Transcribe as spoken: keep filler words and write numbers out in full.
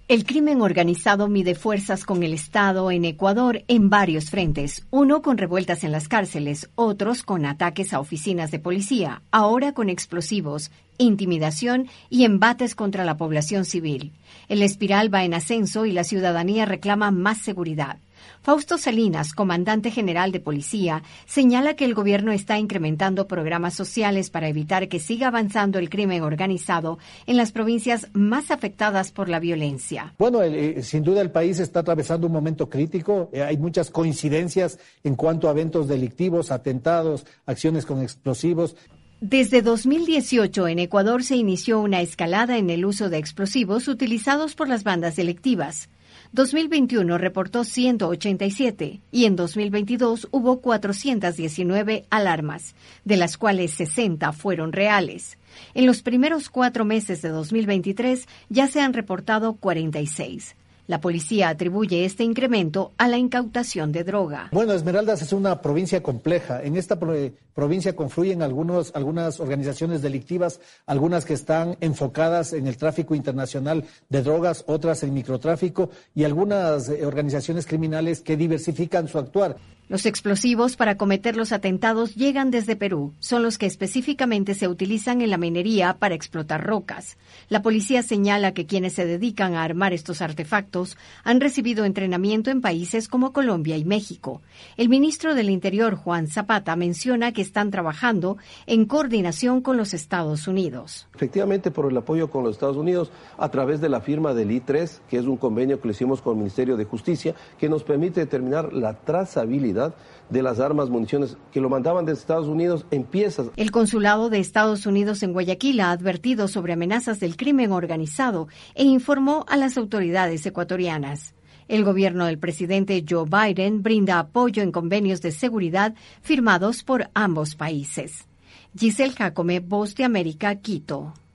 El crimen organizado mide fuerzas con el Estado en Ecuador en varios frentes, uno con revueltas en las cárceles, otros con ataques a oficinas de policía, ahora con explosivos, intimidación y embates contra la población civil. El espiral va en ascenso y la ciudadanía reclama más seguridad. Fausto Salinas, comandante general de policía, señala que el gobierno está incrementando programas sociales para evitar que siga avanzando el crimen organizado en las provincias más afectadas por la violencia. Bueno, eh, sin duda el país está atravesando un momento crítico. Eh, hay muchas coincidencias en cuanto a eventos delictivos, atentados, acciones con explosivos. Desde dos mil dieciocho en Ecuador se inició una escalada en el uso de explosivos utilizados por las bandas delictivas. dos mil veintiuno reportó ciento ochenta y siete y en dos mil veintidós hubo cuatrocientas diecinueve alarmas, de las cuales sesenta fueron reales. En los primeros cuatro meses de dos mil veintitrés ya se han reportado cuarenta y seis. La policía atribuye este incremento a la incautación de droga. Bueno, Esmeraldas es una provincia compleja. En esta pro- provincia confluyen algunos, algunas organizaciones delictivas, algunas que están enfocadas en el tráfico internacional de drogas, otras en microtráfico y algunas eh, organizaciones criminales que diversifican su actuar. Los explosivos para cometer los atentados llegan desde Perú. Son los que específicamente se utilizan en la minería para explotar rocas. La policía señala que quienes se dedican a armar estos artefactos han recibido entrenamiento en países como Colombia y México. El ministro del Interior, Juan Zapata, menciona que están trabajando en coordinación con los Estados Unidos. Efectivamente, por el apoyo con los Estados Unidos, a través de la firma del I tres, que es un convenio que le hicimos con el Ministerio de Justicia, que nos permite determinar la trazabilidad de las armas, municiones que lo mandaban de Estados Unidos en piezas. El consulado de Estados Unidos en Guayaquil ha advertido sobre amenazas del crimen organizado e informó a las autoridades ecuatorianas. El gobierno del presidente Joe Biden brinda apoyo en convenios de seguridad firmados por ambos países. Giselle Jacome, Voz de América, Quito.